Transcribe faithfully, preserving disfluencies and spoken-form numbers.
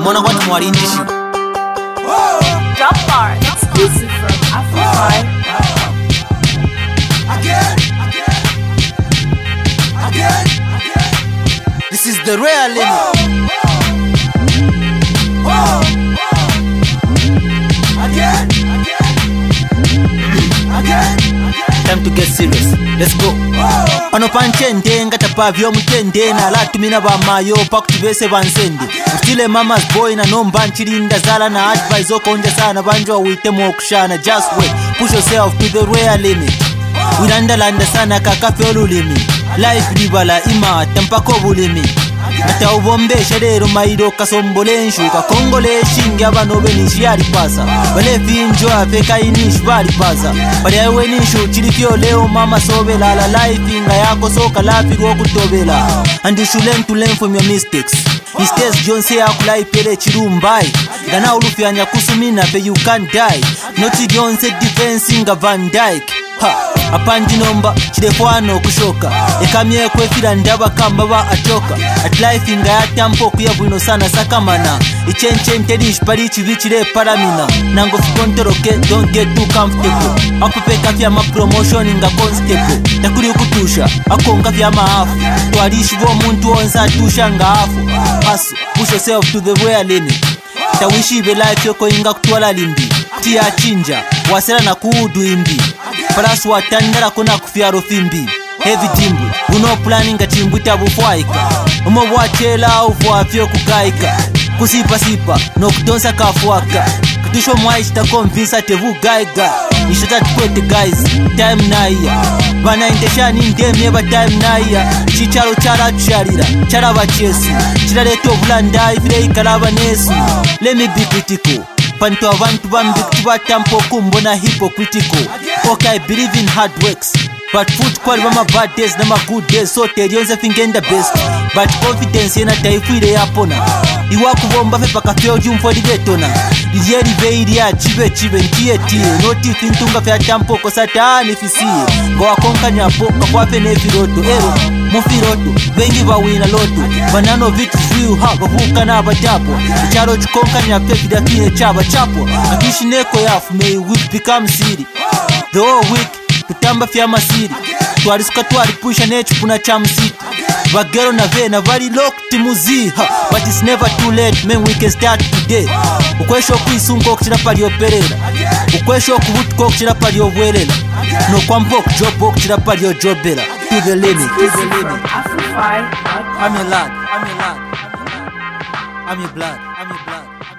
Mona what more in this? Drop bar exclusive from Afrify. Again, again, again, again. This is the real limit. Again, again, time to get serious. Let's go. Ano panchende ngata pavyo mutende na latumina ba mayo pakutibese bansende. Utile mama's boy na nomba nchirinda zala na advice okonja sana banjo wite mo kushana. Just wait, push yourself to the real limit. Wiranda landa sana kakafe olulimi. Life libala ima tampako bulimi. Nata ubombesha rero mairo kasombole nshuka kongole shingi abano benishi yari pasa bale vinjo afeka inishi bari pasa bale yawe nishu chilifyo leo mama sobe la la life inga yako soka lafi rwo kutobela and you should learn to learn from your mistakes. Mistakes jonse yakulai pele chirumbai gana ulufyanya kusumina pe you can't die not jonse defense inga Van Dyke ha apanji nomba chirefwano kushoka ekamye kwefira ndaba kamba ba atoka at life inga ya tampo kuyavwino sana sakamana ichenche ntedish pari chivichire paramina nango fikontoroke don't get too comfortable akupeka vya ma promotion inga constable takuri ukutusha akonga vya maafu twarishi bo muntu onza tusha ngafu hasu push yourself to the real limit tawishi be life yoko inga kutwala limbi tia chinja wasera na kuudu imbi plus watandara kuna kufyaro fimbi heavy timbu uno planning atimbu tabufwaika umo bwachela ufwafyo kukaika kusipa sipa no kutonsa kafwaka kutisho mwaishita convince tevu gaiga ishata tukwete guys time naiya bana indeshani ndemye ba time naiya chichalo chara tusharira chara bachesu chiraleto bulanda ifire ikalaba nesu let me be critical panto abantu bambi kubatampo kumbona hypocritical. Okay, I believe in hard works, but food quality my bad days na my good days so terionze fingenda best but confidence yena taifuire yapona iwa kubomba fe pakafyo jumfo digetona iyeri veiri ya chibe chibe ntie tie noti fintunga fe tampo ko satani fisiye ngo akonkanya poka kwa fe nefiroto ero mufiroto bengi bawina loto banano vitu few ha bavuka na batapo charo chikonkanya fe fidafie chaba chapo akishineko yafu may we become city the whole week kutamba fya masiri twarisuka twaripusha nechupuna cha msiti bagero na vena vari locked muziha but it's never too late man we can start today ukwesho kwisungo kuchira pali operera ukwesho kubutko kuchira pali obwerera no kwampo kujobo kuchira pali ojobera to the limit to the limit. Afrify. I'm your lad I'm your lad I'm your blood I'm your blood